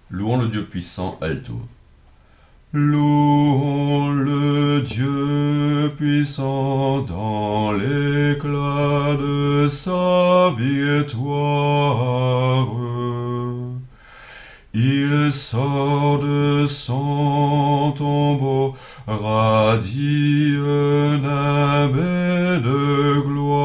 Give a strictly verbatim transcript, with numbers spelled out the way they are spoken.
Louons le Dieu puissant, alto. Louons le Dieu puissant dans l'éclat de sa victoire. Il sort de son tombeau, radie nimbe de gloire.